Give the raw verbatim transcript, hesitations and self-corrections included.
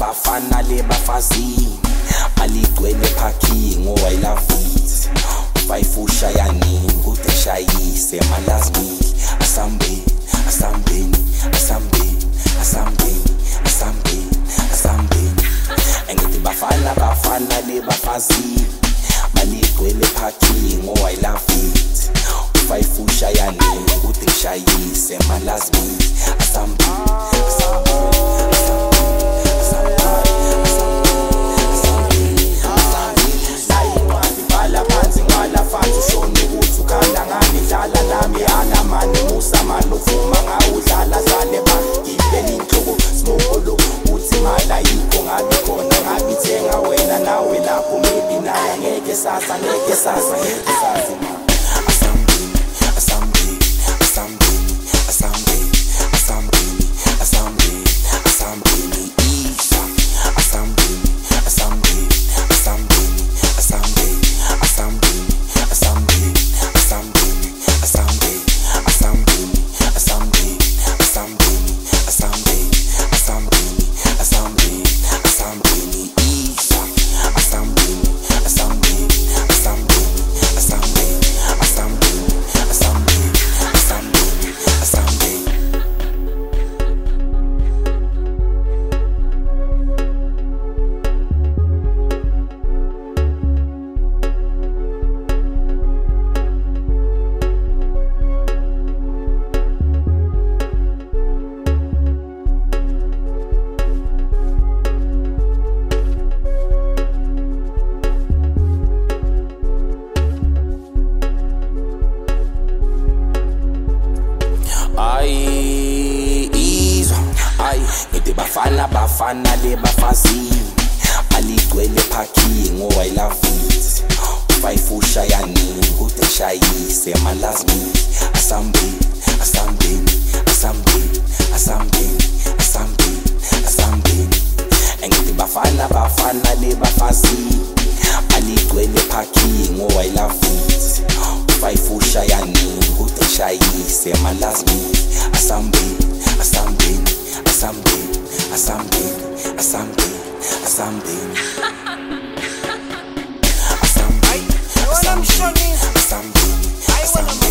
bafana le bafazini aligcwele parking oh I love it ufayifusha yaningi kude shayise malazimi asambeni asambeni asambeni asambeni asambeni asambeni engithi bafana bafana le bafazini aligcwele parking oh I love it ufayifusha yaningi kude shayise malazimi asambeni asambeni Sasa ngeke sasa ngeke sasa asambeni asambeni asambeni asambeni asambeni asambeni asambeni isa asambeni asambeni asambeni asambeni asambeni asambeni asambeni asambeni asambeni asambeni asambeni asambeni asambeni asambeni asambeni isa asambeni asambeni Bafana bafana le bafazini aligcwele parking oh I love it ufayifusha yaningi kude shayise malazimi asambeni asambeni asambeni asambeni asambeni asambeni engithi bafana bafana le bafazini aligcwele parking oh I love it ufayifusha yaningi kude shayise malazimi asambeni asambeni asambeni asambeni asambeni asambeni asambeni asambeni asambeni asambeni